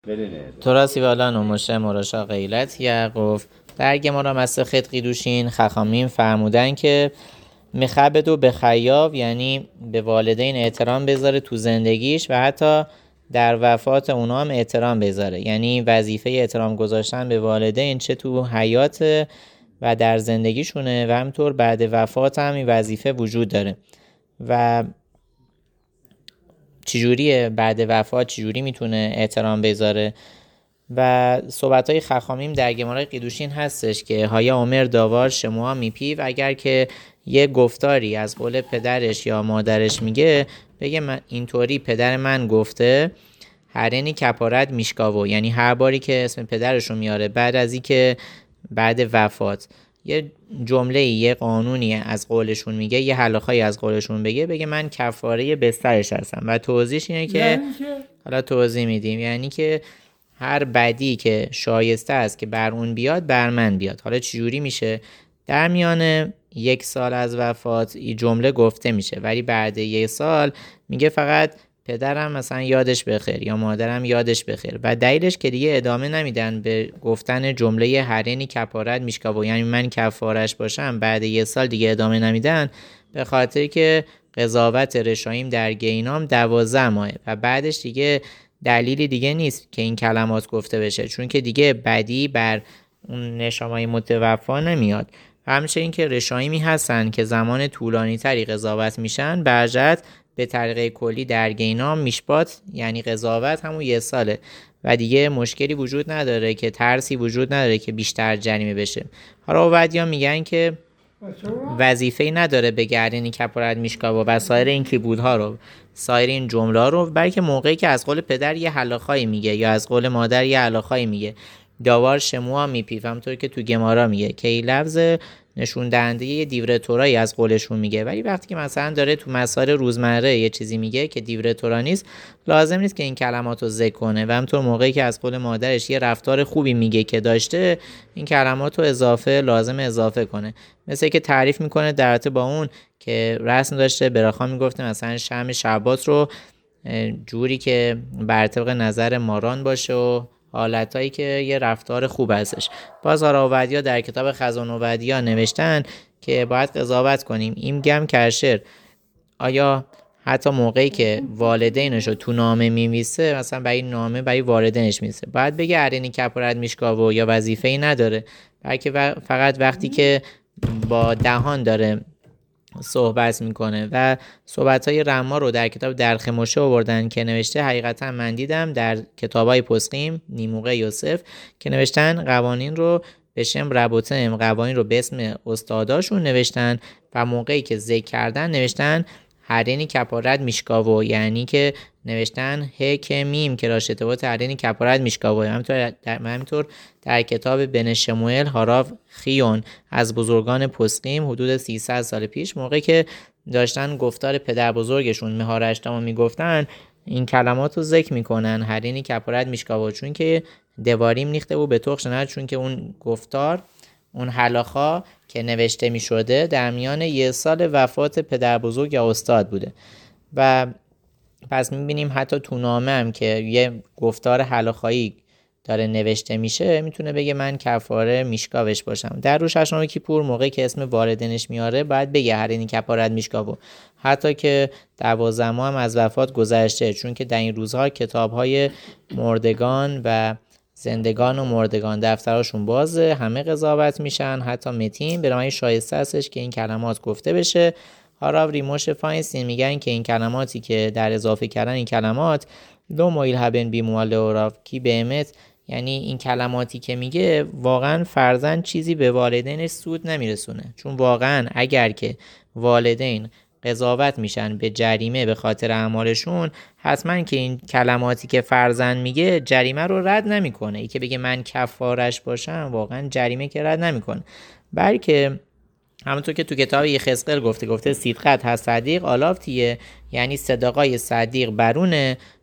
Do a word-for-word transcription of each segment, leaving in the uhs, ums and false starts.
תורה سیوالان و مشه مراشا قیلت یعقوب در گمارا مسخت قیدوشین خخامیم فرمودن که مخبدو به خیاب، یعنی به والدین احترام بذاره تو زندگیش و حتی در وفات اونا هم احترام بذاره، یعنی وظیفه احترام گذاشتن به والدین چه تو حیات و در زندگیشونه و همطور بعد وفات هم این وظیفه وجود داره. و چجوریه بعد وفات چجوری میتونه احترام بذاره؟ و صحبت‌های خخامیم در گمارای قیدوشین هستش که هایا عمر داوار شموها میپیو، اگر که یه گفتاری از قول پدرش یا مادرش میگه بگه من اینطوری پدر من گفته هرینی کپارت میشکاوو، یعنی هر باری که اسم پدرشو میاره بعد از این که بعد وفات یه جمله یه قانونی از قولشون میگه، یه حلاخایی از قولشون بگه بگه من کفاره بسترش هستم. و توضیحش اینه که حالا توضیح میدیم، یعنی که هر بدی که شایسته است که بر اون بیاد بر من بیاد. حالا چجوری میشه؟ در میان یک سال از وفات این جمله گفته میشه، ولی بعد یک سال میگه فقط پدرم مثلا یادش بخیر یا مادرم یادش بخیر، و دلیلش که دیگه ادامه نمیدن به گفتن جمله هرینی کفارت میشکاو، یعنی من کفارش باشم، بعد یک سال دیگه ادامه نمیدن به خاطر که قضاوت رشاییم در گینام دوازده ماهه و بعدش دیگه دلیلی دیگه نیست که این کلمات گفته بشه، چون که دیگه بدی بر اون نشامای متوفا نمیاد. و همچنین که رشایمی هستن که زمان طولانی تری قضاوت میشن، برجت به طریق کلی در گینام میشبات، یعنی قضاوت همون یه ساله و دیگه مشکلی وجود نداره که ترسی وجود نداره که بیشتر جریمه بشه. حالا اوودیا میگن که وظیفه‌ای نداره به گردنی کپارت میشکاو و سایر این کیبودها رو، سایر این جمله رو، بلکه موقعی که از قول پدر یه حلاخایی میگه یا از قول مادر یه حلاخایی میگه داوار شموها میپیف، همونطور که تو گمارا میگه که این لفظ نشون دهنده یه دیوره تورایی از قولشون میگه. ولی وقتی که مثلا داره تو مسائل روزمره یه چیزی میگه که دیوره تورا نیست، لازم نیست که این کلمات رو ذکر کنه. و همونطور موقعی که از قول مادرش یه رفتار خوبی میگه که داشته، این کلمات رو اضافه لازم اضافه کنه. مثل که تعریف میکنه در رابطه با اون که رسم داشته براخا میگفته مثلا شم شعبات رو جوری که بر طبق نظر ماران باشه و حالتایی که یه رفتار خوب هستش. باز آراودیا در کتاب خزان اودیا نوشتن که باید قضاوت کنیم این گم کرشر آیا حتی موقعی که والدینش رو تو نامه میمیسه، مثلا برای نامه برای والدینش میسه، باید بگه ارینی کپارت میشکاو یا وظیفه‌ای نداره، بلکه فقط وقتی که با دهان داره صحبت میکنه. و صحبت‌های رما رو در کتاب درخ مشه آوردن که نوشته حقیقتا من دیدم در کتابای پسقیم نیموقع یوسف که نوشتن قوانین رو به شم ربوتم، قوانین رو به اسم استاداشون نوشتن و موقعی که ذکر کردن نوشتن هرینی کپارت میشکاو، یعنی که نوشتن ه که میم که راشتبات هرینی کپارت میشکاو. همینطور در همینطور در کتاب بن شموئل هاراو خیون از بزرگان پسقیم حدود سیصد سال پیش موقعی که داشتن گفتار پدر بزرگشون مهارشتامو میگفتن این کلمات رو ذکر میکنن هرینی کپارت میشکاو، چون که دواریم نیخته بود به توخش نه، چون که اون گفتار اون حلاخا که نوشته می شده در میان یه سال وفات پدر بزرگ یا استاد بوده. و پس می بینیم حتی تو نامه هم که یه گفتار حلاخایی داره نوشته میشه میتونه بگه من کفاره میشکاوش باشم. در روز ششم کیپور موقعی که اسم والدینش میاره باید بگه هرینی کفارت میشکاو، حتی که دوازده ماه هم از وفات گذشته، چون که در این روزها کتاب‌های مردگان و زندگان و مردگان دفتراشون بازه، همه قضاوت میشن، حتی متین به رای شایسته هستش که این کلمات گفته بشه. هاراو ریموش فاینستین میگن که این کلماتی که در اضافه کردن این کلمات دو مویل هبن بی موال اوراف کی بهمت، یعنی این کلماتی که میگه واقعا فرزند چیزی به والدینش سود نمیرسونه، چون واقعا اگر که والدین قضاوت میشن به جریمه به خاطر اعمالشون، حتما که این کلماتی که فرزند میگه جریمه رو رد نمیکنه. ای که بگه من کفارش باشم واقعا جریمه که رد نمیکنه، بلکه همونطور که تو کتاب یخزقل گفته گفته صدقت هست صدیق آلافتیه، یعنی صدقای صدیق برونه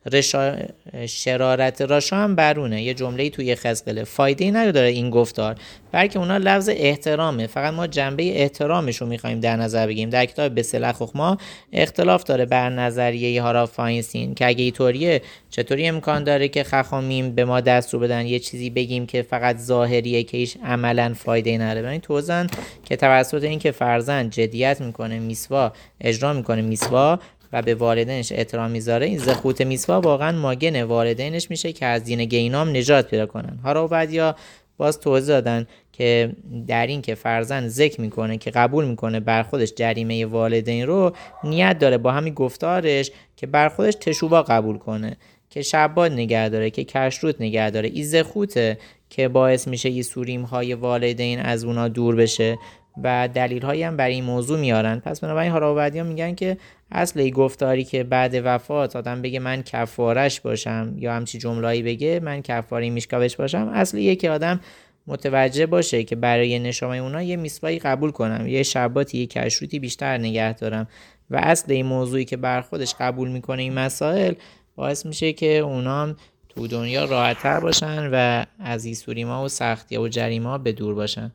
رشا... شرارت راشا هم برونه. یه جمله‌ای توی خزقله فایده‌ای نداره این گفتار، بلکه اونا لفظ احترامه، فقط ما جنبه احترامش رو می‌خوایم در نظر بگیریم. در کتاب بسلخ خخما اختلاف داره بر نظریه هاراف فاینستین که اگه اینطوریه چطوری امکان داره که خخامیم به ما دستور بدن یه چیزی بگیم که فقط ظاهریه که هیچ عملاً فایده‌ای نداره. ببین توزن که توسط این که فرزند جدیت میکنه میسوا اجرا میکنه میسوا و به والدینش احترام میذاره، این زخوت میسوا واقعا ماگن والدینش میشه که از دین گینام نجات پیدا کنن. هاراوادیا باز توضیح دادن که در این که فرزند ذکر میکنه که قبول میکنه بر خودش جریمه والدین رو، نیت داره با همین گفتارش که بر خودش تشوبا قبول کنه، که شباد نگه داره، که کشروت نگه داره. این زخوته که باعث میشه این سوریم های والدین از اونا دور بشه و دلیل هایی هم برای این موضوع میارن. پس بنابراین هاراوادیا میگن که اصل این گفتاری که بعد وفات آدم بگه من کفارش باشم یا همچی جمله‌ای بگه من کفاری میشکاوش باشم، اصلیه که آدم متوجه باشه که برای نشامه اونا یه میسوایی قبول کنم، یه شباتی، یه کشروتی بیشتر نگه دارم. و اصل این موضوعی که بر خودش قبول میکنه این مسائل باعث میشه که اونا هم تو دنیا راحت‌تر باشن و از این سوریما و سختی‌ها و جریمه‌ها به دور باشن.